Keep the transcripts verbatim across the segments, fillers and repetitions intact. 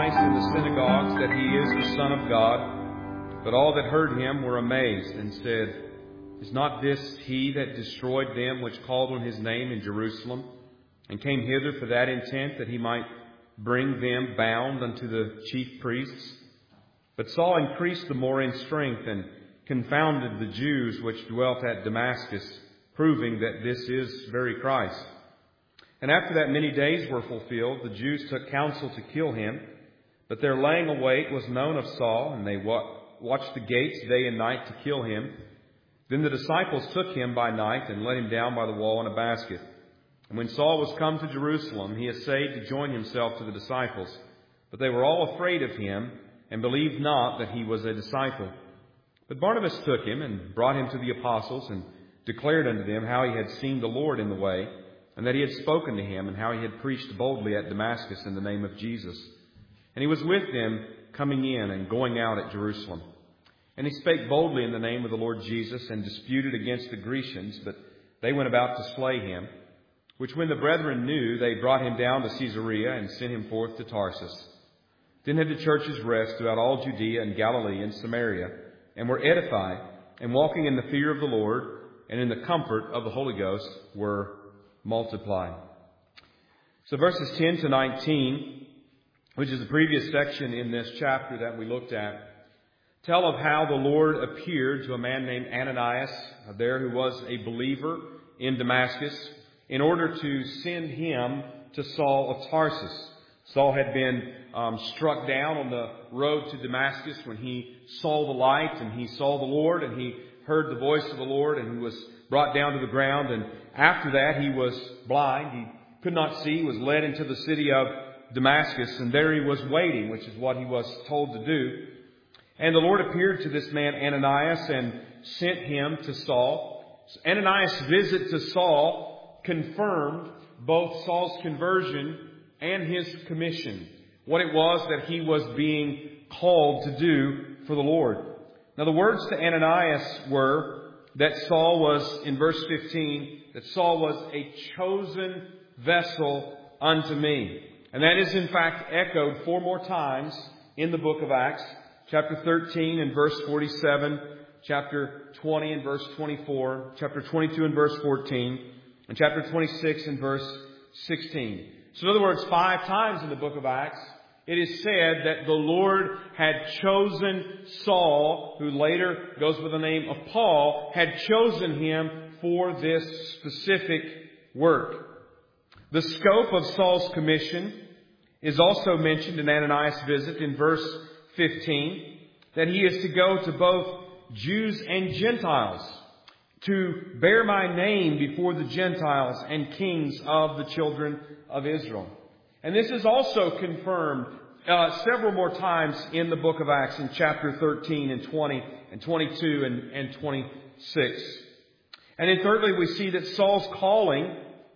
Christ in the synagogues that he is the Son of God. But all that heard him were amazed, and said, Is not this he that destroyed them which called on his name in Jerusalem, and came hither for that intent, that he might bring them bound unto the chief priests? But Saul increased the more in strength, and confounded the Jews which dwelt at Damascus, proving that this is very Christ. And after that many days were fulfilled, the Jews took counsel to kill him. But their laying await was known of Saul, and they watched the gates day and night to kill him. Then the disciples took him by night, and let him down by the wall in a basket. And when Saul was come to Jerusalem, he essayed to join himself to the disciples. But they were all afraid of him, and believed not that he was a disciple. But Barnabas took him, and brought him to the apostles, and declared unto them how he had seen the Lord in the way, and that he had spoken to him, and how he had preached boldly at Damascus in the name of Jesus. And he was with them coming in and going out at Jerusalem. And he spake boldly in the name of the Lord Jesus, and disputed against the Grecians, but they went about to slay him. Which when the brethren knew, they brought him down to Caesarea, and sent him forth to Tarsus. Then had the churches rest throughout all Judea and Galilee and Samaria, and were edified, and walking in the fear of the Lord, and in the comfort of the Holy Ghost, were multiplied. So verses ten to nineteen, which is the previous section in this chapter that we looked at, tell of how the Lord appeared to a man named Ananias, there who was a believer in Damascus, in order to send him to Saul of Tarsus. Saul had been um, struck down on the road to Damascus when he saw the light, and he saw the Lord, and he heard the voice of the Lord, and he was brought down to the ground. And after that, he was blind. He could not see. He was led into the city of Damascus, and there he was waiting, which is what he was told to do. And the Lord appeared to this man Ananias and sent him to Saul. Ananias' visit to Saul confirmed both Saul's conversion and his commission, what it was that he was being called to do for the Lord. Now the words to Ananias were that Saul was, in verse fifteen, that Saul was a chosen vessel unto me. And that is in fact echoed four more times in the book of Acts. Chapter thirteen and verse forty-seven, chapter twenty and verse twenty-four, chapter twenty-two and verse fourteen, and chapter twenty-six and verse sixteen. So in other words, five times in the book of Acts, it is said that the Lord had chosen Saul, who later goes by the name of Paul, had chosen him for this specific work. The scope of Saul's commission is also mentioned in Ananias' visit in verse fifteen, that he is to go to both Jews and Gentiles, to bear my name before the Gentiles and kings of the children of Israel. And this is also confirmed uh, several more times in the book of Acts, in chapter thirteen and twenty and twenty-two and, and twenty-six. And then thirdly, we see that Saul's calling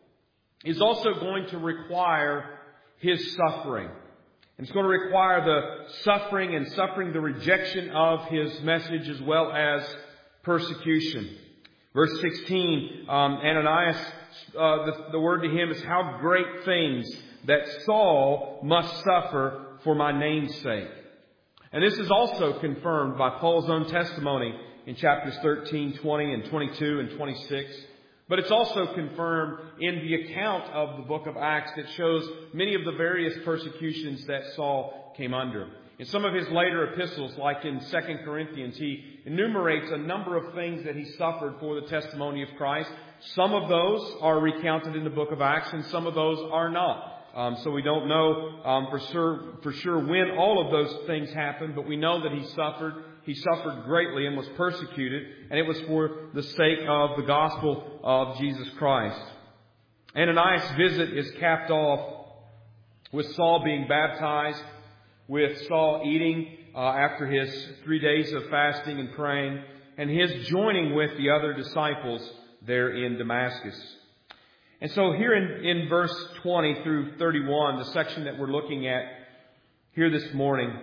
is also going to require his suffering. And it's going to require the suffering and suffering the rejection of his message, as well as persecution. Verse sixteen, um, Ananias, uh, the, the word to him is, how great things that Saul must suffer for my name's sake. And this is also confirmed by Paul's own testimony in chapters thirteen, twenty, and twenty-two and twenty-six. But it's also confirmed in the account of the book of Acts that shows many of the various persecutions that Saul came under. In some of his later epistles, like in Second Corinthians, he enumerates a number of things that he suffered for the testimony of Christ. Some of those are recounted in the book of Acts, and some of those are not. Um, so we don't know um, for sure for sure when all of those things happened, but we know that he suffered. He suffered greatly and was persecuted, and it was for the sake of the gospel of Jesus Christ. Ananias' visit is capped off with Saul being baptized, with Saul eating uh, after his three days of fasting and praying, and his joining with the other disciples there in Damascus. And so here in, in verse twenty through thirty-one, the section that we're looking at here this morning,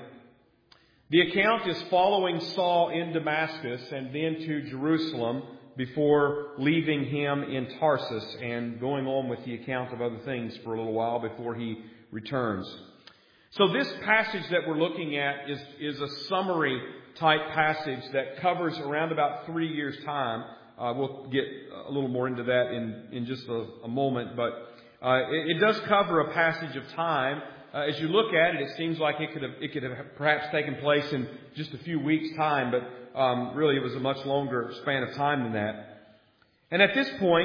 the account is following Saul in Damascus and then to Jerusalem before leaving him in Tarsus and going on with the account of other things for a little while before he returns. So this passage that we're looking at is, is a summary type passage that covers around about three years' time. Uh, we'll get a little more into that in, in just a, a moment, but uh, it, it does cover a passage of time. Uh, as you look at it, it seems like it could have it could have perhaps taken place in just a few weeks' time, but um, really it was a much longer span of time than that. And at this point,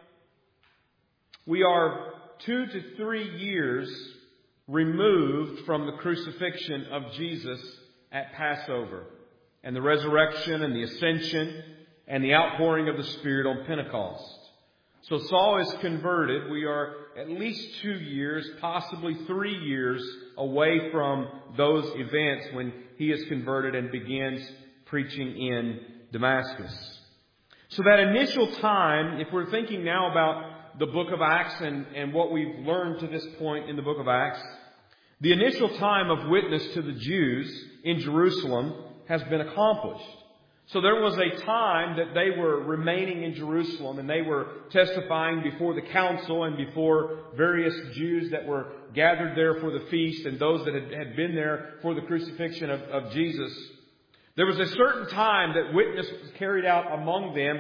we are two to three years removed from the crucifixion of Jesus at Passover, and the resurrection and the ascension and the outpouring of the Spirit on Pentecost. So Saul is converted. We are at least two years, possibly three years away from those events when he is converted and begins preaching in Damascus. So that initial time, if we're thinking now about the book of Acts and, and what we've learned to this point in the book of Acts, the initial time of witness to the Jews in Jerusalem has been accomplished. So there was a time that they were remaining in Jerusalem and they were testifying before the council and before various Jews that were gathered there for the feast and those that had, had been there for the crucifixion of, of Jesus. There was a certain time that witness was carried out among them,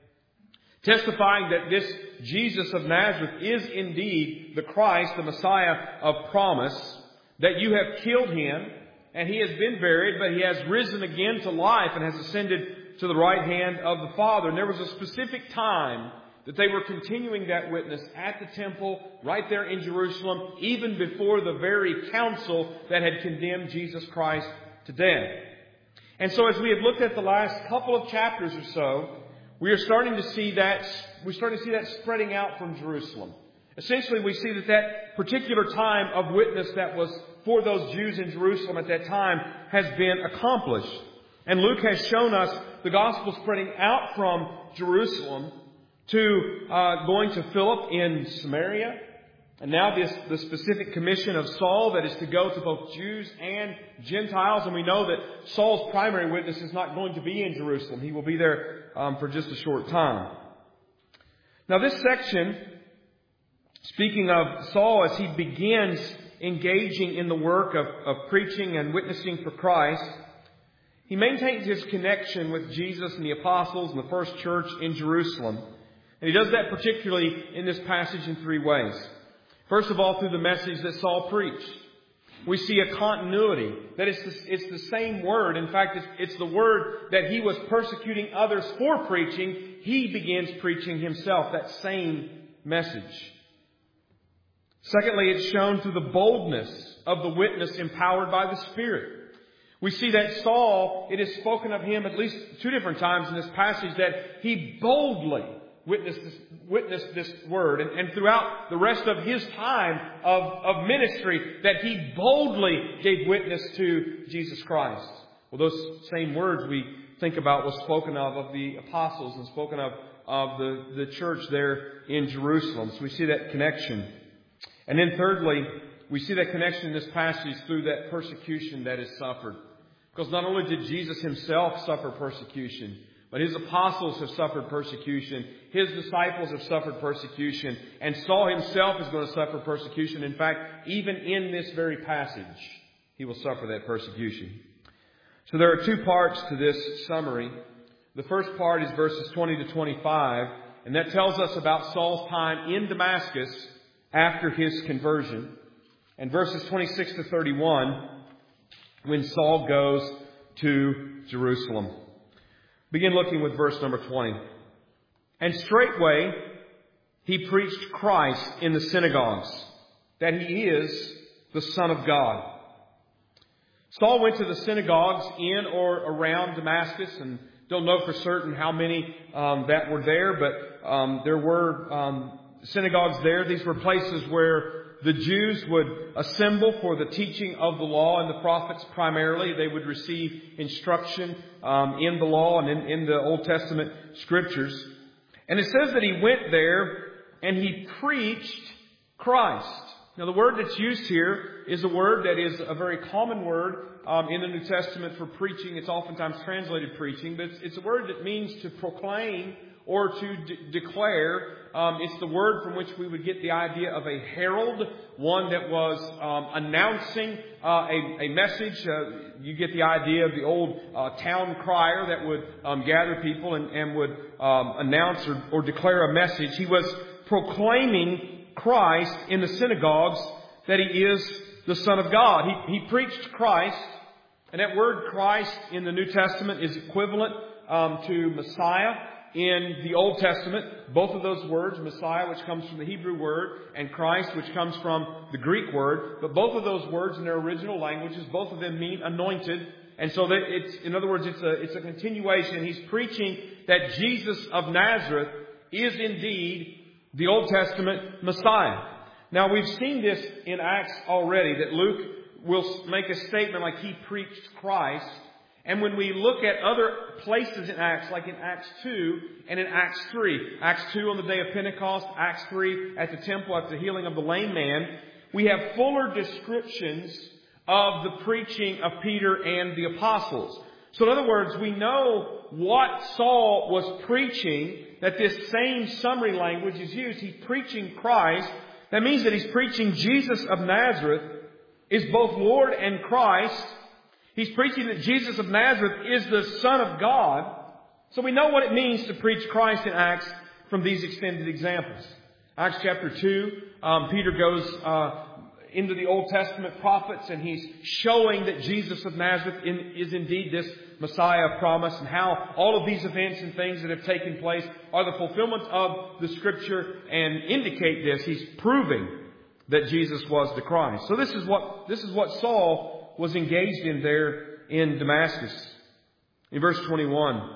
testifying that this Jesus of Nazareth is indeed the Christ, the Messiah of promise, that you have killed him, and he has been buried, but he has risen again to life and has ascended to the right hand of the Father. And there was a specific time that they were continuing that witness at the temple, right there in Jerusalem, even before the very council that had condemned Jesus Christ to death. And so as we have looked at the last couple of chapters or so, we are starting to see that, we're starting to see that spreading out from Jerusalem. Essentially, we see that that particular time of witness that was for those Jews in Jerusalem at that time has been accomplished. And Luke has shown us the gospel spreading out from Jerusalem to uh, going to Philip in Samaria. And now this the specific commission of Saul that is to go to both Jews and Gentiles. And we know that Saul's primary witness is not going to be in Jerusalem. He will be there um, for just a short time. Now this section, speaking of Saul as he begins engaging in the work of, of preaching and witnessing for Christ, he maintains his connection with Jesus and the apostles and the first church in Jerusalem. And he does that particularly in this passage in three ways. First of all, through the message that Saul preached. We see a continuity. That it's the, it's the same word. In fact, it's, it's the word that he was persecuting others for preaching. He begins preaching himself that same message. Secondly, it's shown through the boldness of the witness empowered by the Spirit. We see that Saul, it is spoken of him at least two different times in this passage that he boldly witnessed this, witnessed this word. And, and throughout the rest of his time of, of ministry, that he boldly gave witness to Jesus Christ. Well, those same words we think about was spoken of of the apostles and spoken of of the, the church there in Jerusalem. So we see that connection. And then thirdly, we see that connection in this passage through that persecution that is suffered. Because not only did Jesus himself suffer persecution, but his apostles have suffered persecution. His disciples have suffered persecution. And Saul himself is going to suffer persecution. In fact, even in this very passage, he will suffer that persecution. So there are two parts to this summary. The first part is verses twenty to twenty-five. And that tells us about Saul's time in Damascus after his conversion. And verses twenty-six to thirty-one, when Saul goes to Jerusalem. Begin looking with verse number twenty. And straightway he preached Christ in the synagogues, that he is the Son of God. Saul went to the synagogues in or around Damascus, and don't know for certain how many um, that were there, but um, there were um, synagogues there. These were places where the Jews would assemble for the teaching of the law and the prophets primarily. They would receive instruction um, in the law and in, in the Old Testament scriptures. And it says that he went there and he preached Christ. Now the word that's used here is a word that is a very common word um, in the New Testament for preaching. It's oftentimes translated preaching, but it's, it's a word that means to proclaim or to de- declare. Um, it's the word from which we would get the idea of a herald, one that was um, announcing uh, a, a message. Uh, you get the idea of the old uh, town crier that would um, gather people and, and would um, announce or, or declare a message. He was proclaiming Christ in the synagogues that He is the Son of God. He, he preached Christ, and that word Christ in the New Testament is equivalent um, to Messiah in the Old Testament. Both of those words, Messiah, which comes from the Hebrew word, and Christ, which comes from the Greek word. But both of those words in their original languages, both of them mean anointed. And so that it's, in other words, it's a, it's a continuation. He's preaching that Jesus of Nazareth is indeed the Old Testament Messiah. Now, we've seen this in Acts already, that Luke will make a statement like he preached Christ. And when we look at other places in Acts, like in Acts two and in Acts three, Acts two on the day of Pentecost, Acts three at the temple after the healing of the lame man, we have fuller descriptions of the preaching of Peter and the apostles. So in other words, we know what Saul was preaching, that this same summary language is used. He's preaching Christ. That means that he's preaching Jesus of Nazareth is both Lord and Christ. He's preaching that Jesus of Nazareth is the Son of God. So we know what it means to preach Christ in Acts from these extended examples. Acts chapter two, um, Peter goes uh, into the Old Testament prophets, and he's showing that Jesus of Nazareth in, is indeed this Messiah of promise, and how all of these events and things that have taken place are the fulfillment of the Scripture and indicate this. He's proving that Jesus was the Christ. So this is what this is what Saul was engaged in there in Damascus. In verse twenty-one,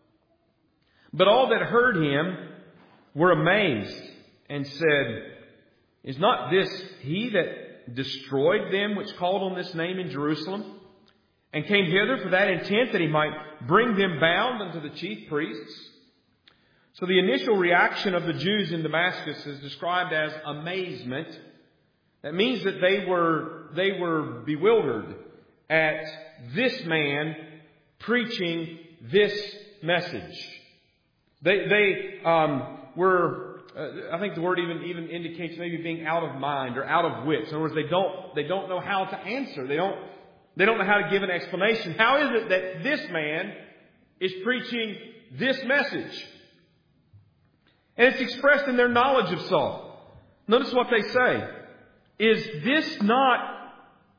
but all that heard him were amazed and said, is not this he that destroyed them which called on this name in Jerusalem, and came hither for that intent, that he might bring them bound unto the chief priests? So the initial reaction of the Jews in Damascus is described as amazement. That means that they were, they were bewildered at this man preaching this message. They, they um, were, uh, I think the word even, even indicates maybe being out of mind or out of wits. In other words, they don't, they don't know how to answer. They don't, they don't know how to give an explanation. How is it that this man is preaching this message? And it's expressed in their knowledge of Saul. Notice what they say. Is this not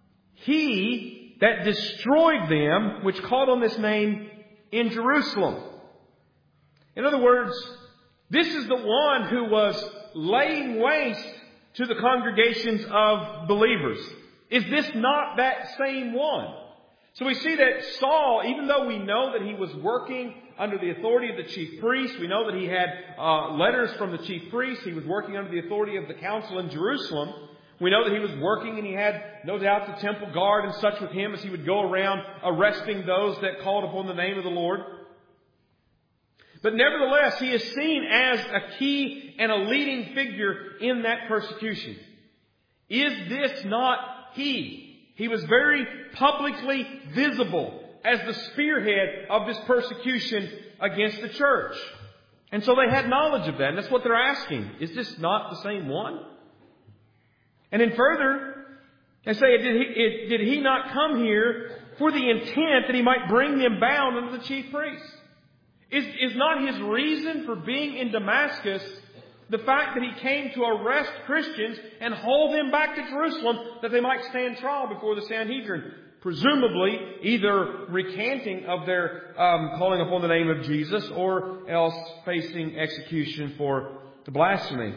he that destroyed them which called on this name in Jerusalem? In other words, this is the one who was laying waste to the congregations of believers. Is this not that same one? So we see that Saul, even though we know that he was working under the authority of the chief priest, we know that he had uh, letters from the chief priest, he was working under the authority of the council in Jerusalem. We know that he was working, and he had no doubt the temple guard and such with him as he would go around arresting those that called upon the name of the Lord. But nevertheless, he is seen as a key and a leading figure in that persecution. Is this not he? He was very publicly visible as the spearhead of this persecution against the church. And so they had knowledge of that. And that's what they're asking. Is this not the same one? And then further, they say, did he, did he not come here for the intent that he might bring them bound unto the chief priests? Is, is not his reason for being in Damascus the fact that he came to arrest Christians and haul them back to Jerusalem that they might stand trial before the Sanhedrin? Presumably either recanting of their um, calling upon the name of Jesus, or else facing execution for the blasphemy.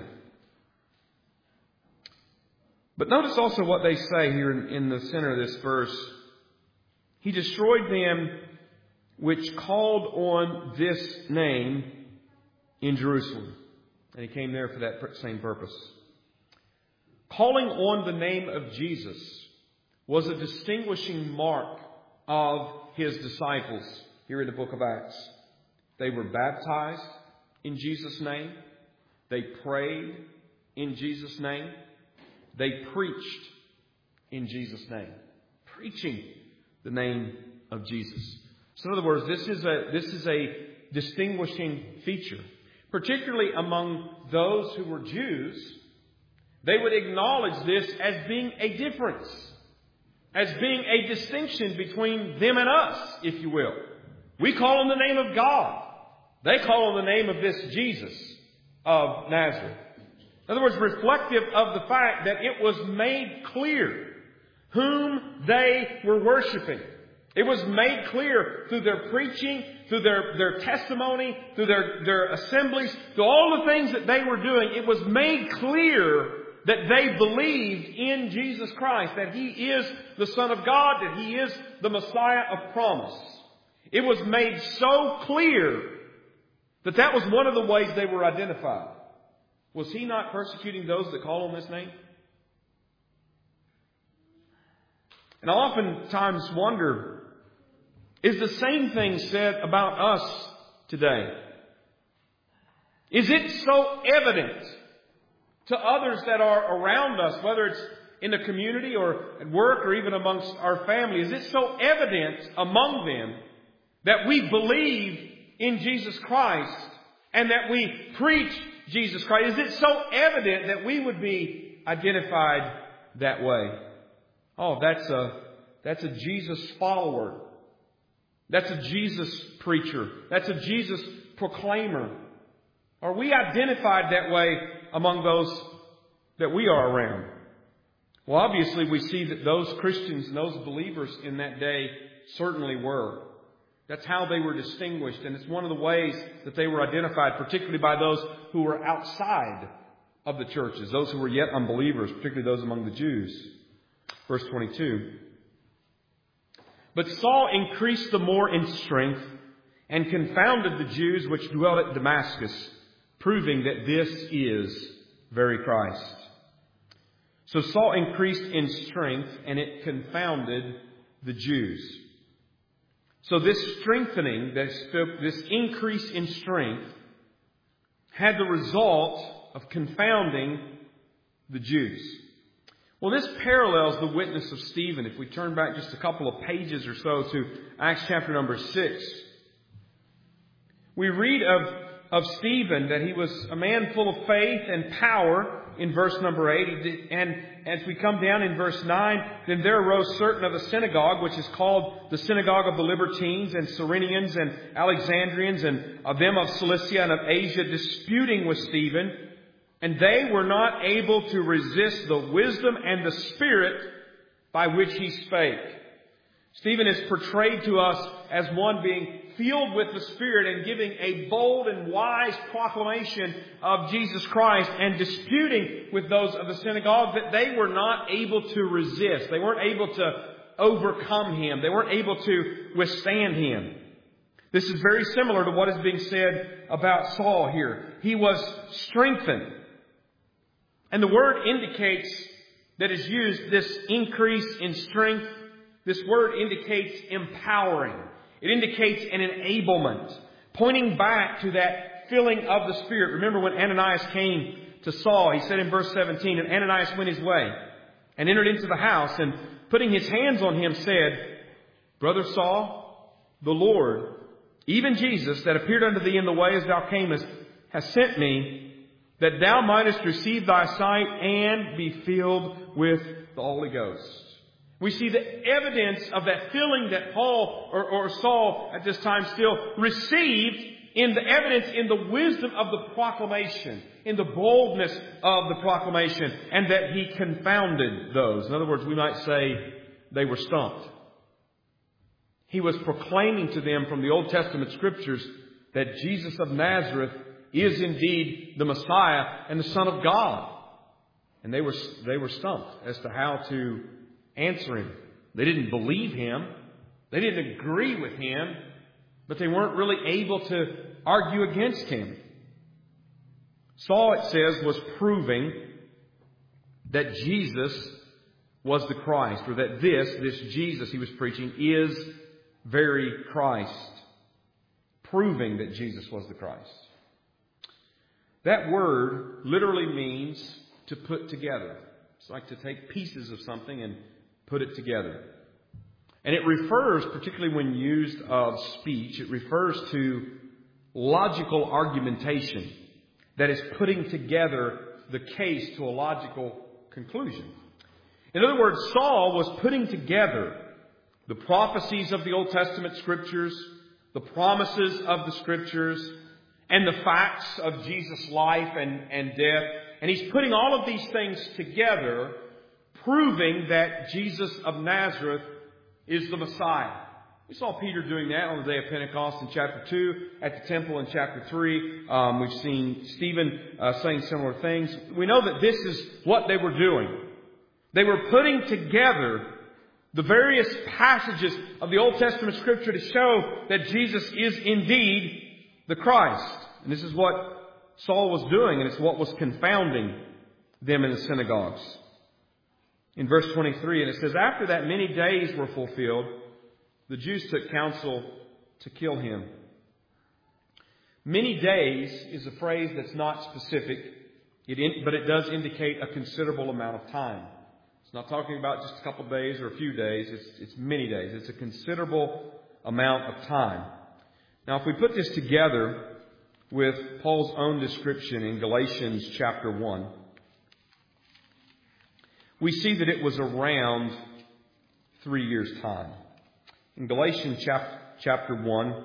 But notice also what they say here in, in the center of this verse. He destroyed them which called on this name in Jerusalem. And he came there for that same purpose. Calling on the name of Jesus was a distinguishing mark of his disciples here in the book of Acts. They were baptized in Jesus' name. They prayed in Jesus' name. They preached in Jesus' name. Preaching the name of Jesus. So in other words, this is a, this is a distinguishing feature. particularly among those who were Jews, they would acknowledge this as being a difference, as being a distinction between them and us, if you will. We call on the name of God. They call on the name of this Jesus of Nazareth. In other words, reflective of the fact that it was made clear whom they were worshiping. It was made clear through their preaching, through their, their testimony, through their, their assemblies, through all the things that they were doing. It was made clear that they believed in Jesus Christ, that He is the Son of God, that He is the Messiah of promise. It was made so clear that that was one of the ways they were identified. Was He not persecuting those that call on this name? And I oftentimes wonder, is the same thing said about us today? Is it so evident to others that are around us, whether it's in the community or at work or even amongst our family, is it so evident among them that we believe in Jesus Christ and that we preach Jesus Christ? Is it so evident that we would be identified that way? Oh, that's a, that's a Jesus follower. That's a Jesus preacher. That's a Jesus proclaimer. Are we identified that way among those that we are around? Well, obviously we see that those Christians and those believers in that day certainly were. That's how they were distinguished, and it's one of the ways that they were identified, particularly by those who were outside of the churches, those who were yet unbelievers, particularly those among the Jews. Verse twenty-two. But Saul increased the more in strength and confounded the Jews which dwelt at Damascus, proving that this is very Christ. So Saul increased in strength, and it confounded the Jews. So this strengthening, this increase in strength, had the result of confounding the Jews. Well, this parallels the witness of Stephen. If we turn back just a couple of pages or so to Acts chapter number six, we read of, of Stephen that he was a man full of faith and power in verse number eight. And as we come down in verse nine, then there arose certain of the synagogue, which is called the synagogue of the Libertines and Cyrenians and Alexandrians and of them of Cilicia and of Asia, disputing with Stephen. And they were not able to resist the wisdom and the spirit by which he spake. Stephen is portrayed to us as one being filled with the Spirit and giving a bold and wise proclamation of Jesus Christ and disputing with those of the synagogue that they were not able to resist. They weren't able to overcome him. They weren't able to withstand him. This is very similar to what is being said about Saul here. He was strengthened. And the word indicates that is used, this increase in strength, this word indicates empowering. It indicates an enablement, pointing back to that filling of the Spirit. Remember when Ananias came to Saul, he said in verse seventeen, and Ananias went his way and entered into the house, and putting his hands on him said, Brother Saul, the Lord, even Jesus, that appeared unto thee in the way as thou camest, has sent me, that thou mightest receive thy sight and be filled with the Holy Ghost. We see the evidence of that filling that Paul or, or Saul at this time still received in the evidence in the wisdom of the proclamation, in the boldness of the proclamation, and that he confounded those. In other words, we might say they were stumped. He was proclaiming to them from the Old Testament Scriptures that Jesus of Nazareth is indeed the Messiah and the Son of God. And they were, they were stumped as to how to answer him. They didn't believe him. They didn't agree with him. But they weren't really able to argue against him. Saul, it says, was proving that Jesus was the Christ, or that this, this Jesus he was preaching, is very Christ. Proving that Jesus was the Christ. That word literally means to put together. It's like to take pieces of something and put it together. And it refers, particularly when used of speech, it refers to logical argumentation that is putting together the case to a logical conclusion. In other words, Saul was putting together the prophecies of the Old Testament Scriptures, the promises of the Scriptures, and the facts of Jesus' life and, and death. And he's putting all of these things together, proving that Jesus of Nazareth is the Messiah. We saw Peter doing that on the day of Pentecost in chapter two, at the temple in chapter three. Um, we've seen Stephen uh, saying similar things. We know that this is what they were doing. They were putting together the various passages of the Old Testament Scripture to show that Jesus is indeed the Christ. And this is what Saul was doing, and it's what was confounding them in the synagogues. In verse twenty-three, and it says, after that many days were fulfilled, the Jews took counsel to kill him. Many days is a phrase that's not specific, it in, but it does indicate a considerable amount of time. It's not talking about just a couple of days or a few days. It's, it's many days. It's a considerable amount of time. Now, if we put this together with Paul's own description in Galatians chapter one, we see that it was around three years' time. In Galatians chapter, chapter one,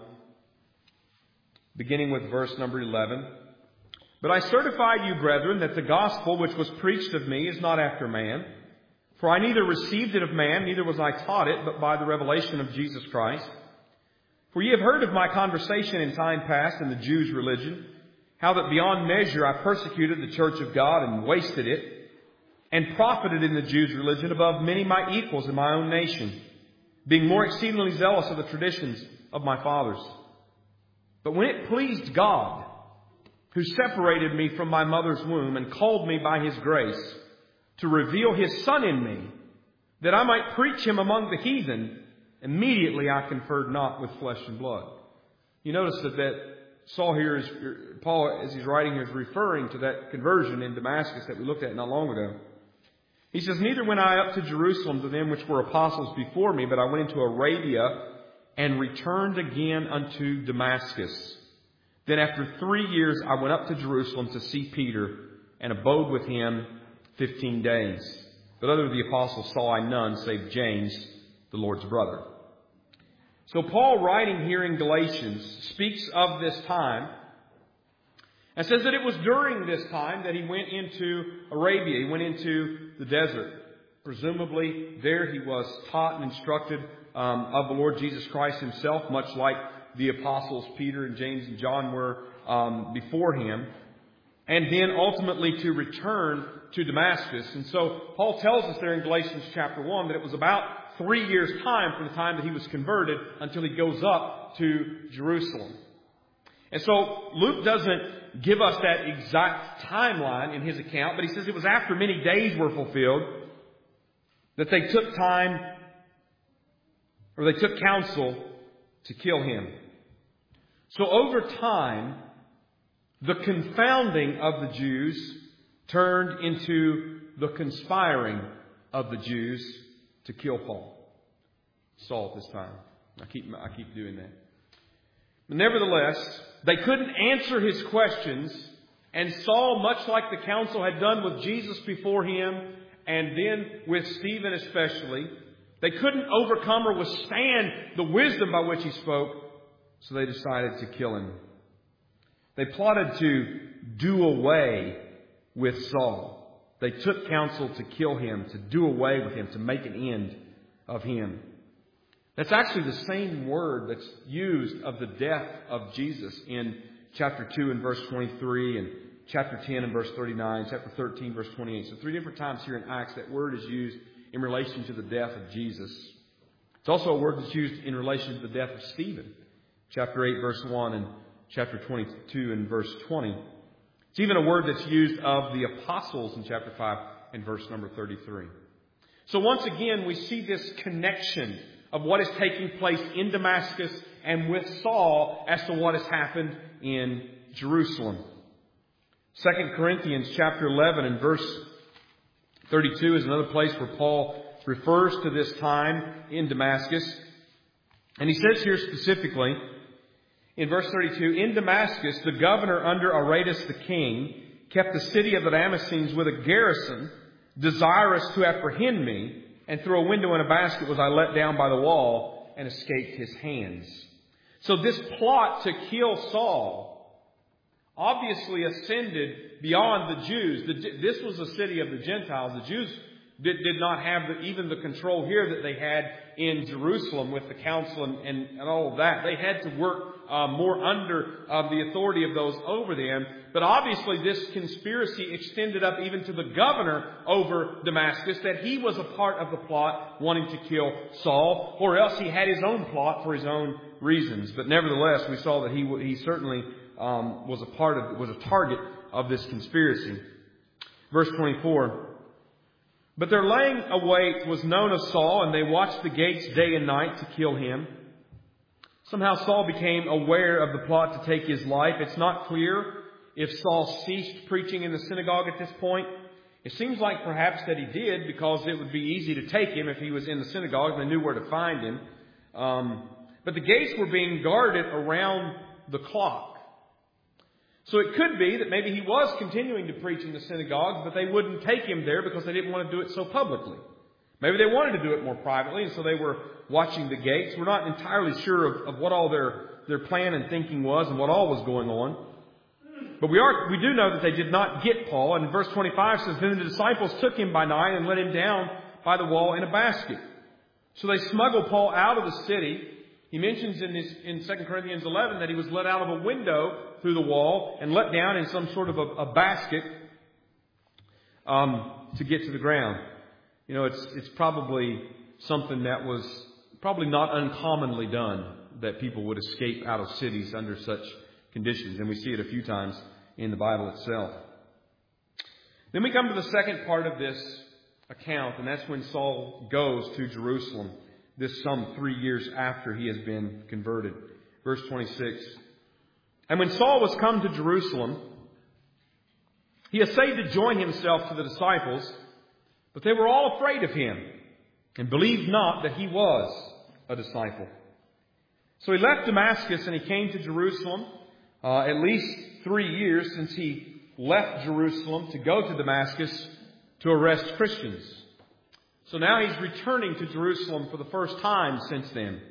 beginning with verse number eleven, but I certify you, brethren, that the gospel which was preached of me is not after man. For I neither received it of man, neither was I taught it, but by the revelation of Jesus Christ. For ye have heard of my conversation in time past in the Jews' religion, how that beyond measure I persecuted the church of God and wasted it, and profited in the Jews' religion above many my equals in my own nation, being more exceedingly zealous of the traditions of my fathers. But when it pleased God, who separated me from my mother's womb and called me by His grace, to reveal His Son in me, that I might preach Him among the heathen, immediately I conferred not with flesh and blood. You notice that, that Saul here is, Paul, as he's writing here, is referring to that conversion in Damascus that we looked at not long ago. He says, neither went I up to Jerusalem to them which were apostles before me, but I went into Arabia and returned again unto Damascus. Then after three years I went up to Jerusalem to see Peter and abode with him fifteen days. But other of the apostles saw I none save James, the Lord's brother. So Paul, writing here in Galatians, speaks of this time and says that it was during this time that he went into Arabia. He went into the desert. Presumably there he was taught and instructed um, of the Lord Jesus Christ Himself, much like the apostles Peter and James and John were um, before him. And then ultimately to return to Damascus. And so Paul tells us there in Galatians chapter one that it was about three years' time from the time that he was converted until he goes up to Jerusalem. And so Luke doesn't give us that exact timeline in his account, but he says it was after many days were fulfilled that they took time, or they took counsel to kill him. So over time, the confounding of the Jews turned into the conspiring of the Jews to kill Paul. Saul at this time. I keep, I keep doing that. But nevertheless, they couldn't answer his questions, and Saul, much like the council had done with Jesus before him, and then with Stephen especially, they couldn't overcome or withstand the wisdom by which he spoke, so they decided to kill him. They plotted to do away with Saul. They took counsel to kill him, to do away with him, to make an end of him. That's actually the same word that's used of the death of Jesus in chapter two and verse twenty-three, and chapter ten and verse thirty-nine, chapter thirteen, verse twenty-eight. So three different times here in Acts that word is used in relation to the death of Jesus. It's also a word that's used in relation to the death of Stephen. Chapter eight, verse one, and chapter twenty-two and verse twenty. It's even a word that's used of the apostles in chapter five and verse number thirty-three. So once again, we see this connection of what is taking place in Damascus and with Saul as to what has happened in Jerusalem. Second Corinthians chapter eleven and verse thirty-two is another place where Paul refers to this time in Damascus. And he says here specifically, in verse thirty-two, in Damascus, the governor under Aretas the king kept the city of the Damascenes with a garrison, desirous to apprehend me, and through a window in a basket was I let down by the wall and escaped his hands. So this plot to kill Saul obviously ascended beyond the Jews. The, this was a city of the Gentiles. The Jews did, did not have the, even the control here that they had in Jerusalem with the council and, and, and all of that. They had to work uh, more under uh, the authority of those over them. But obviously this conspiracy extended up even to the governor over Damascus, that he was a part of the plot wanting to kill Saul, or else he had his own plot for his own reasons. But nevertheless, we saw that he he certainly um, was a part of, was a target of this conspiracy. Verse twenty-four. But their laying await was known of Saul, and they watched the gates day and night to kill him. Somehow Saul became aware of the plot to take his life. It's not clear if Saul ceased preaching in the synagogue at this point. It seems like perhaps that he did, because it would be easy to take him if he was in the synagogue. They knew where to find him. Um, but the gates were being guarded around the clock. So it could be that maybe he was continuing to preach in the synagogues, but they wouldn't take him there because they didn't want to do it so publicly. Maybe they wanted to do it more privately, and so they were watching the gates. We're not entirely sure of, of what all their, their plan and thinking was and what all was going on. But we are we do know that they did not get Paul. And verse twenty-five says, then the disciples took him by night and let him down by the wall in a basket. So they smuggled Paul out of the city. He mentions in his, in Second Corinthians eleven that he was let out of a window through the wall and let down in some sort of a, a basket um, to get to the ground. You know, it's it's probably something that was probably not uncommonly done, that people would escape out of cities under such conditions. And we see it a few times in the Bible itself. Then we come to the second part of this account, and that's when Saul goes to Jerusalem. This some three years after he has been converted. Verse twenty-six. And when Saul was come to Jerusalem, he essayed to join himself to the disciples, but they were all afraid of him and believed not that he was a disciple. So he left Damascus and he came to Jerusalem, uh, at least three years since he left Jerusalem to go to Damascus to arrest Christians. So now he's returning to Jerusalem for the first time since then.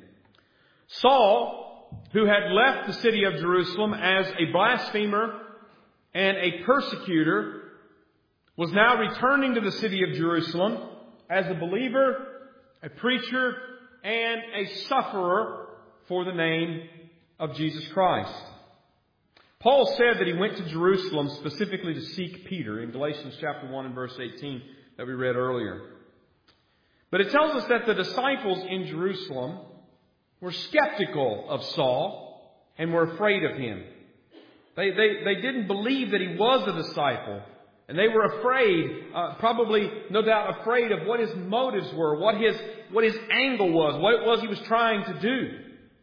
Saul, who had left the city of Jerusalem as a blasphemer and a persecutor, was now returning to the city of Jerusalem as a believer, a preacher, and a sufferer for the name of Jesus Christ. Paul said that he went to Jerusalem specifically to seek Peter in Galatians chapter one and verse eighteen that we read earlier. But it tells us that the disciples in Jerusalem were skeptical of Saul and were afraid of him. They, they, they didn't believe that he was a disciple. And they were afraid, uh, probably, no doubt, afraid of what his motives were, what his, what his angle was, what it was he was trying to do.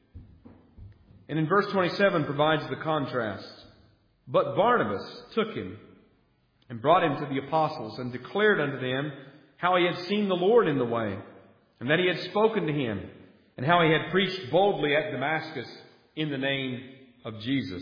And in verse twenty-seven provides the contrast. But Barnabas took him and brought him to the apostles and declared unto them how he had seen the Lord in the way, and that he had spoken to him, and how he had preached boldly at Damascus in the name of Jesus.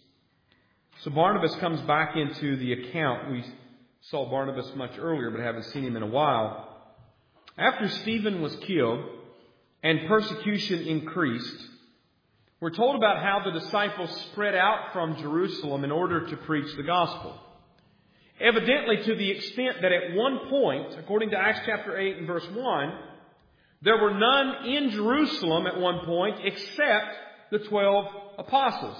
So Barnabas comes back into the account. We saw Barnabas much earlier, but haven't seen him in a while. After Stephen was killed and persecution increased, we're told about how the disciples spread out from Jerusalem in order to preach the gospel. Evidently to the extent that at one point, according to Acts chapter eight and verse one, there were none in Jerusalem at one point except the twelve apostles.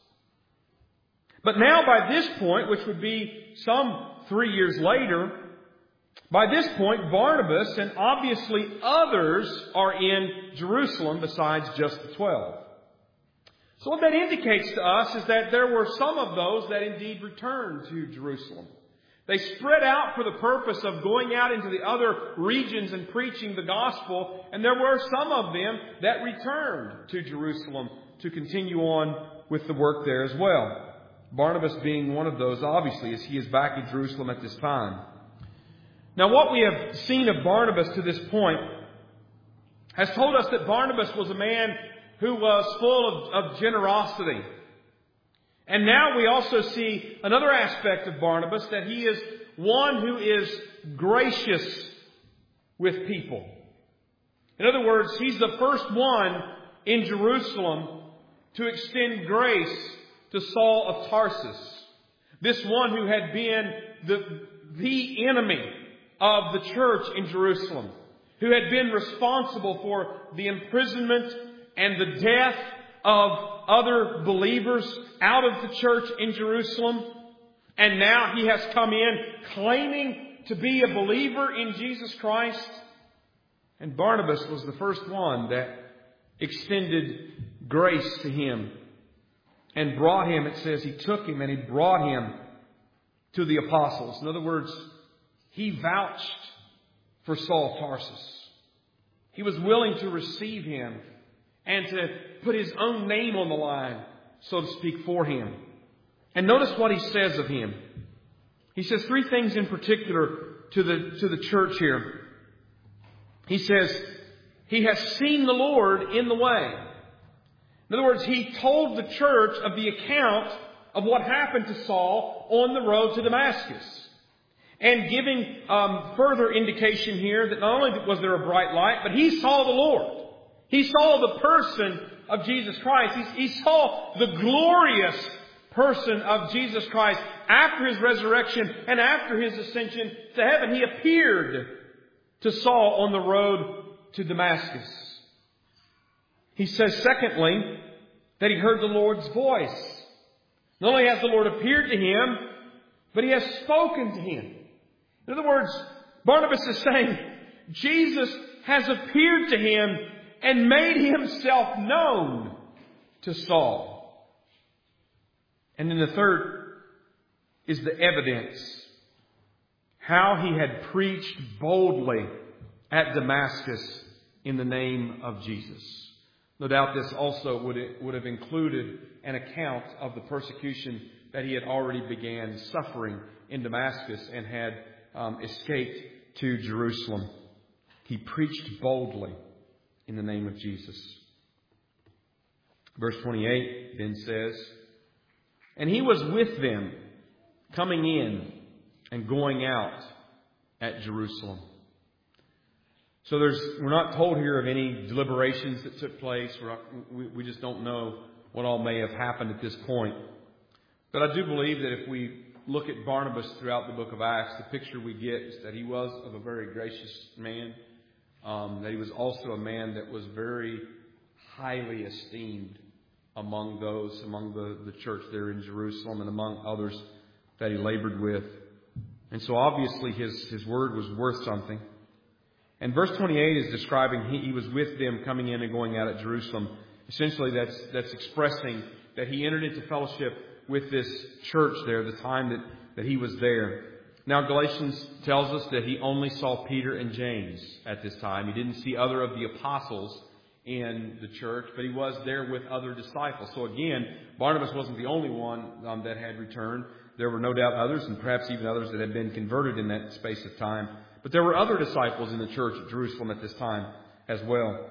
But now by this point, which would be some three years later, by this point Barnabas and obviously others are in Jerusalem besides just the twelve. So what that indicates to us is that there were some of those that indeed returned to Jerusalem. They spread out for the purpose of going out into the other regions and preaching the gospel. And there were some of them that returned to Jerusalem to continue on with the work there as well. Barnabas being one of those, obviously, as he is back in Jerusalem at this time. Now, what we have seen of Barnabas to this point has told us that Barnabas was a man who was full of, of generosity. And now we also see another aspect of Barnabas, that he is one who is gracious with people. In other words, he's the first one in Jerusalem to extend grace to Saul of Tarsus. This one who had been the, the enemy of the church in Jerusalem, who had been responsible for the imprisonment and the death of other believers out of the church in Jerusalem. And now he has come in claiming to be a believer in Jesus Christ. And Barnabas was the first one that extended grace to him and brought him, it says, he took him and he brought him to the apostles. In other words, he vouched for Saul of Tarsus. He was willing to receive him and to put his own name on the line, so to speak, for him. And notice what he says of him. He says three things in particular to the, to the church here. He says, he has seen the Lord in the way. In other words, he told the church of the account of what happened to Saul on the road to Damascus. And giving um, further indication here that not only was there a bright light, but he saw the Lord. He saw the person of Jesus Christ. He, he saw the glorious person of Jesus Christ after his resurrection and after his ascension to heaven. He appeared to Saul on the road to Damascus. He says, secondly, that he heard the Lord's voice. Not only has the Lord appeared to him, but he has spoken to him. In other words, Barnabas is saying, Jesus has appeared to him and made himself known to Saul. And then the third is the evidence. How he had preached boldly at Damascus in the name of Jesus. No doubt this also would, would have included an account of the persecution that he had already began suffering in Damascus and had um, escaped to Jerusalem. He preached boldly in the name of Jesus. Verse twenty-eight then says, and he was with them coming in and going out at Jerusalem. So there's, we're not told here of any deliberations that took place. We're not, we, we just don't know what all may have happened at this point. But I do believe that if we look at Barnabas throughout the book of Acts, the picture we get is that he was of a very gracious man. Um, that he was also a man that was very highly esteemed among those, among the, the church there in Jerusalem and among others that he labored with. And so obviously his, his word was worth something. And verse twenty-eight is describing he, he was with them coming in and going out at Jerusalem. Essentially that's, that's expressing that he entered into fellowship with this church there, the time that, that he was there. Now Galatians tells us that he only saw Peter and James at this time. He didn't see other of the apostles in the church, but he was there with other disciples. So again, Barnabas wasn't the only one um, that had returned. There were no doubt others, and perhaps even others that had been converted in that space of time. But there were other disciples in the church at Jerusalem at this time as well.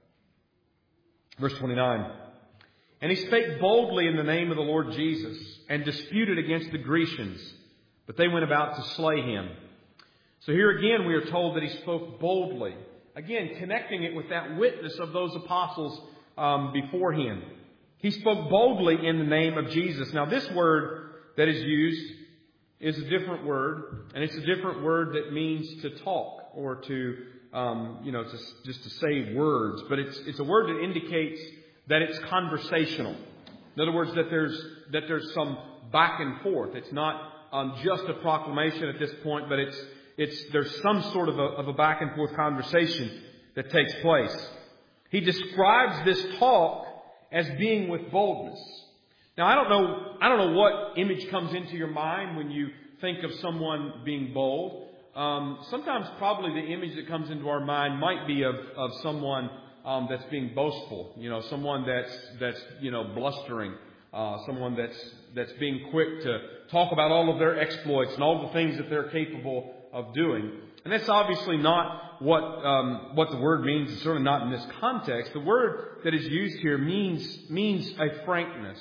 Verse twenty-nine. And he spake boldly in the name of the Lord Jesus, and disputed against the Grecians, but they went about to slay him. So here again we are told that he spoke boldly. Again, connecting it with that witness of those apostles um, before him. He spoke boldly in the name of Jesus. Now this word that is used is a different word, and it's a different word that means to talk or to, um, you know, to, just to say words. But it's it's a word that indicates that it's conversational. In other words, that there's that there's some back and forth. It's not um, just a proclamation at this point, but it's it's there's some sort of a, of a back and forth conversation that takes place. He describes this talk as being with boldness. Now, I don't know, I don't know what image comes into your mind when you think of someone being bold. Um, sometimes probably the image that comes into our mind might be of, of someone um, that's being boastful. You know, someone that's, that's, you know, blustering. Uh, someone that's, that's being quick to talk about all of their exploits and all the things that they're capable of doing. And that's obviously not what um, what the word means. It's certainly not in this context. The word that is used here means means a frankness.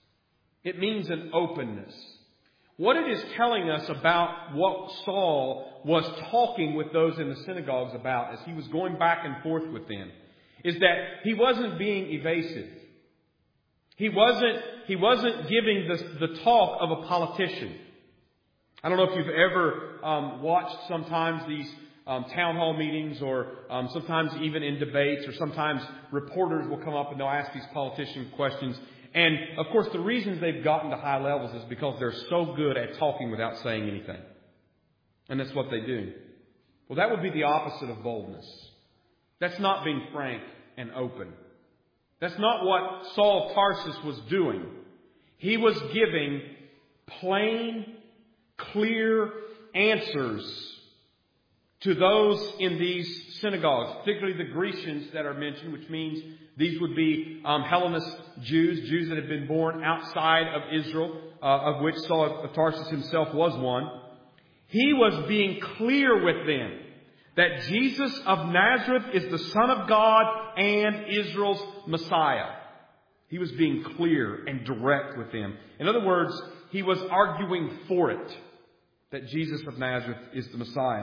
It means an openness. What it is telling us about what Saul was talking with those in the synagogues about as he was going back and forth with them is that he wasn't being evasive. He wasn't, he wasn't giving the, the talk of a politician. I don't know if you've ever um, watched sometimes these um, town hall meetings or um, sometimes even in debates, or sometimes reporters will come up and they'll ask these politician questions. And, of course, the reasons they've gotten to high levels is because they're so good at talking without saying anything. And that's what they do. Well, that would be the opposite of boldness. That's not being frank and open. That's not what Saul of Tarsus was doing. He was giving plain, clear answers to those in these synagogues, particularly the Grecians that are mentioned, which means these would be um, Hellenist Jews, Jews that had been born outside of Israel, uh, of which Saul of Tarsus himself was one. He was being clear with them that Jesus of Nazareth is the Son of God and Israel's Messiah. He was being clear and direct with them. In other words, he was arguing for it, that Jesus of Nazareth is the Messiah.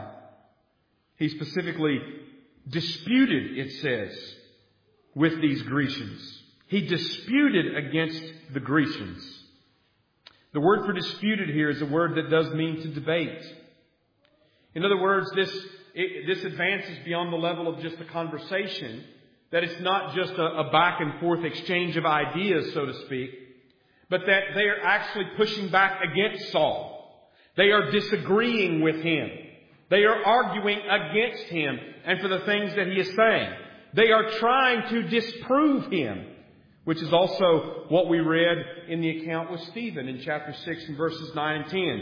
He specifically disputed, it says, with these Grecians. He disputed against the Grecians. The word for disputed here is a word that does mean to debate. In other words, this, it, this advances beyond the level of just a conversation, that it's not just a, a back and forth exchange of ideas, so to speak, but that they are actually pushing back against Saul. They are disagreeing with him. They are arguing against him and for the things that he is saying. They are trying to disprove him, which is also what we read in the account with Stephen in chapter six and verses nine and ten.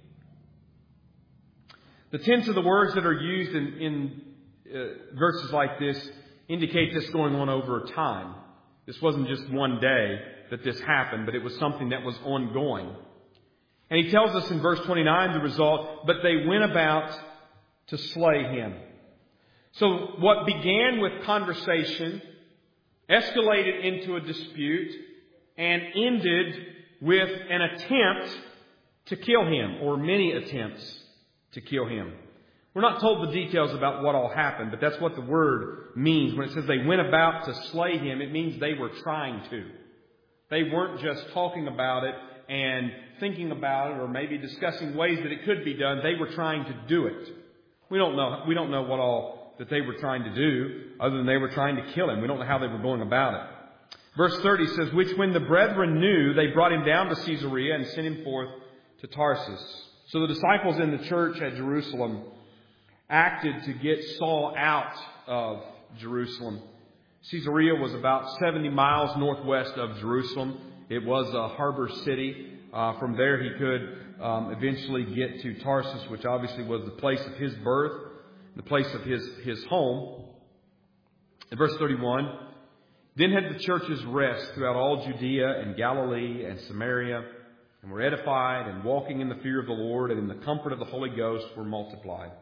The tense of the words that are used in, in uh, verses like this indicate this going on over time. This wasn't just one day that this happened, but it was something that was ongoing. And he tells us in verse twenty-nine the result, but they went about to slay him. So what began with conversation escalated into a dispute and ended with an attempt to kill him, or many attempts to kill him. We're not told the details about what all happened, but that's what the word means. When it says they went about to slay him, it means they were trying to. They weren't just talking about it and thinking about it or maybe discussing ways that it could be done. They were trying to do it. We don't know, we don't know what all that they were trying to do other than they were trying to kill him. We don't know how they were going about it. Verse thirty says, which when the brethren knew, they brought him down to Caesarea and sent him forth to Tarsus. So the disciples in the church at Jerusalem acted to get Saul out of Jerusalem. Caesarea was about seventy miles northwest of Jerusalem. It was a harbor city. Uh, from there he could um, eventually get to Tarsus, which obviously was the place of his birth, the place of his, his home. In verse thirty-one, then had the churches rest throughout all Judea and Galilee and Samaria, and were edified, and walking in the fear of the Lord and in the comfort of the Holy Ghost were multiplied.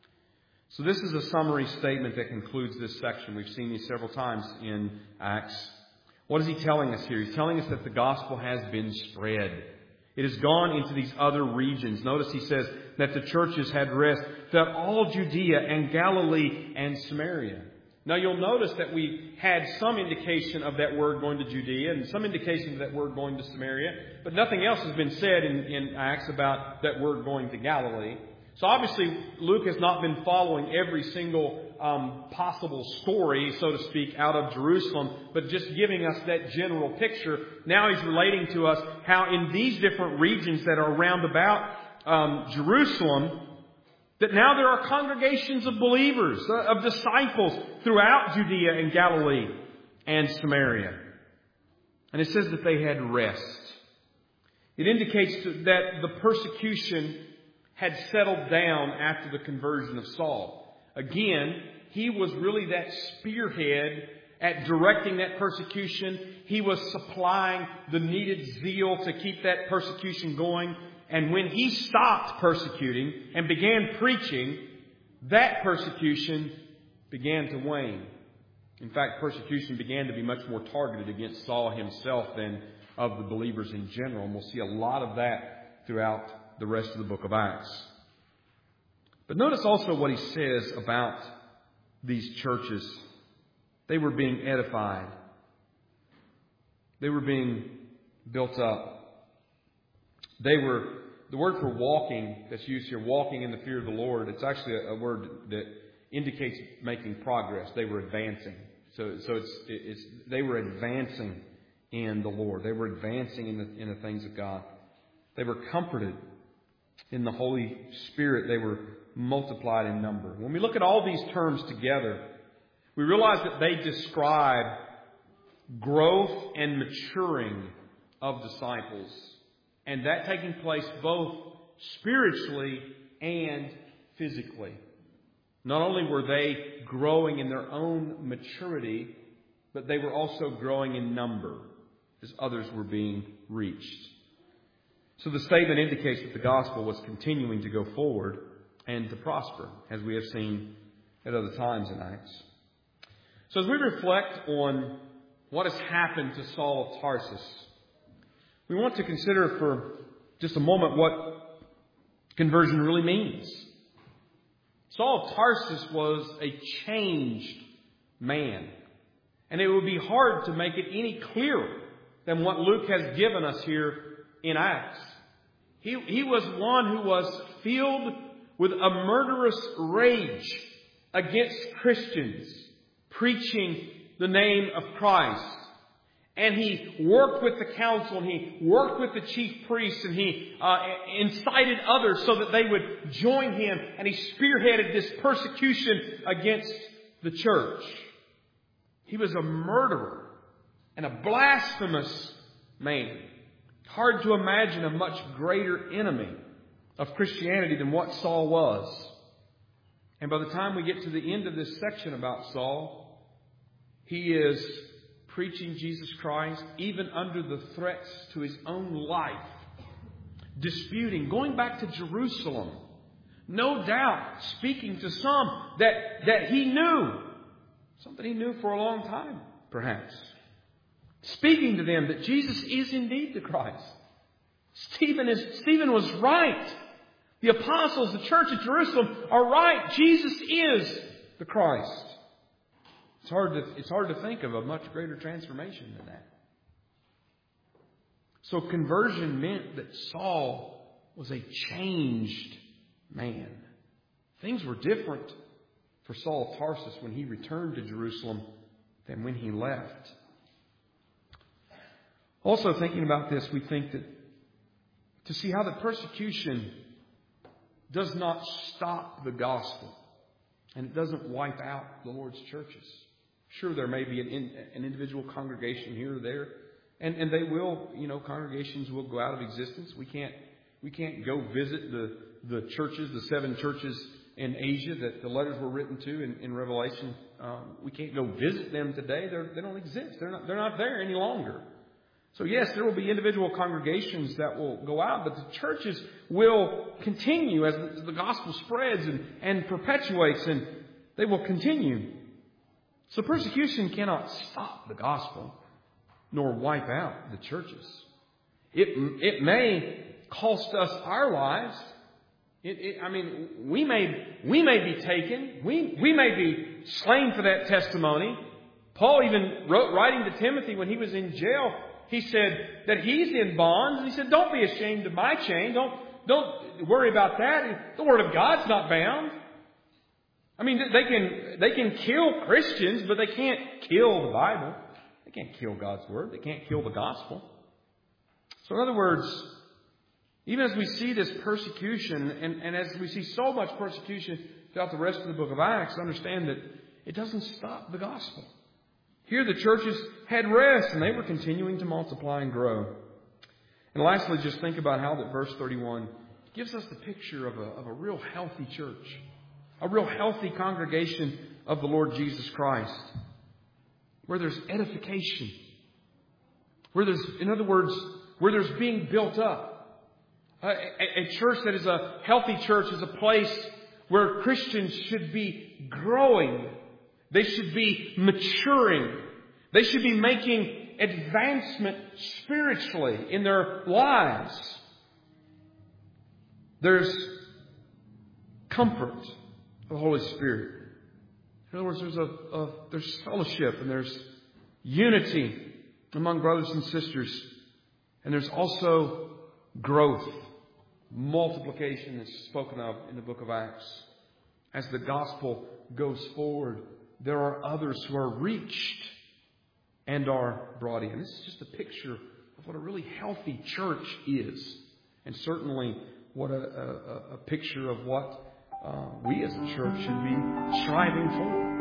So this is a summary statement that concludes this section. We've seen these several times in Acts. What is he telling us here? He's telling us that the gospel has been spread. It has gone into these other regions. Notice he says that the churches had rest throughout all Judea and Galilee and Samaria. Now you'll notice that we had some indication of that word going to Judea and some indication of that word going to Samaria, but nothing else has been said in, in Acts about that word going to Galilee. So obviously Luke has not been following every single um, possible story, so to speak, out of Jerusalem, but just giving us that general picture. Now he's relating to us how in these different regions that are round about um, Jerusalem, that now there are congregations of believers, uh, of disciples throughout Judea and Galilee and Samaria. And it says that they had rest. It indicates that the persecution had settled down after the conversion of Saul. Again, he was really that spearhead at directing that persecution. He was supplying the needed zeal to keep that persecution going. And when he stopped persecuting and began preaching, that persecution began to wane. In fact, persecution began to be much more targeted against Saul himself than of the believers in general. And we'll see a lot of that throughout the rest of the book of Acts. But notice also what he says about these churches. They were being edified. They were being built up. They were, the word for walking that's used here, walking in the fear of the Lord, it's actually a, a word that indicates making progress. They were advancing. So, so it's, it's, they were advancing in the Lord. They were advancing in the, in the things of God. They were comforted in the Holy Spirit. They were multiplied in number. When we look at all these terms together, we realize that they describe growth and maturing of disciples. And that taking place both spiritually and physically. Not only were they growing in their own maturity, but they were also growing in number as others were being reached. So the statement indicates that the gospel was continuing to go forward and to prosper, as we have seen at other times in Acts. So as we reflect on what has happened to Saul of Tarsus, we want to consider for just a moment what conversion really means. Saul of Tarsus was a changed man. And it would be hard to make it any clearer than what Luke has given us here in Acts. He, he was one who was filled with a murderous rage against Christians, preaching the name of Christ. And he worked with the council, and he worked with the chief priests, and he uh, incited others so that they would join him. And he spearheaded this persecution against the church. He was a murderer and a blasphemous man. Hard to imagine a much greater enemy of Christianity than what Saul was. And by the time we get to the end of this section about Saul, he is preaching Jesus Christ, even under the threats to his own life, disputing, going back to Jerusalem, no doubt speaking to some that, that he knew, something he knew for a long time, perhaps. Speaking to them that Jesus is indeed the Christ. Stephen is, Stephen was right. The apostles, the church at Jerusalem are right. Jesus is the Christ. It's hard to, it's hard to think of a much greater transformation than that. So conversion meant that Saul was a changed man. Things were different for Saul of Tarsus when he returned to Jerusalem than when he left. Also thinking about this, we think that to see how the persecution does not stop the gospel and it doesn't wipe out the Lord's churches. Sure, there may be an, in, an individual congregation here or there, and, and they will, you know, congregations will go out of existence. We can't we can't go visit the, the churches, the seven churches in Asia that the letters were written to in, in Revelation. Um, we can't go visit them today. They're, they don't exist. They're not, they're not there any longer. So yes, there will be individual congregations that will go out, but the churches will continue as the, the gospel spreads and, and perpetuates, and they will continue. So persecution cannot stop the gospel, nor wipe out the churches. It, it may cost us our lives. It, it, I mean, we may, we may be taken. We, we may be slain for that testimony. Paul even wrote, writing to Timothy when he was in jail, he said that he's in bonds. And he said, don't be ashamed of my chain. Don't, don't worry about that. The Word of God's not bound. I mean, they can, they can kill Christians, but they can't kill the Bible. They can't kill God's Word. They can't kill the gospel. So in other words, even as we see this persecution, and, and as we see so much persecution throughout the rest of the book of Acts, understand that it doesn't stop the gospel. Here the churches had rest, and they were continuing to multiply and grow. And lastly, just think about how that verse thirty-one gives us the picture of a, of a real healthy church. A real healthy congregation of the Lord Jesus Christ. Where there's edification. Where there's, in other words, where there's being built up. A, a, a church that is a healthy church is a place where Christians should be growing. They should be maturing. They should be making advancement spiritually in their lives. There's comfort of the Holy Spirit. In other words, there's a, a there's fellowship and there's unity among brothers and sisters. And there's also growth. Multiplication is spoken of in the book of Acts. As the gospel goes forward, there are others who are reached and are brought in. This is just a picture of what a really healthy church is. And certainly what a, a, a picture of what uh, we as a church should be striving for.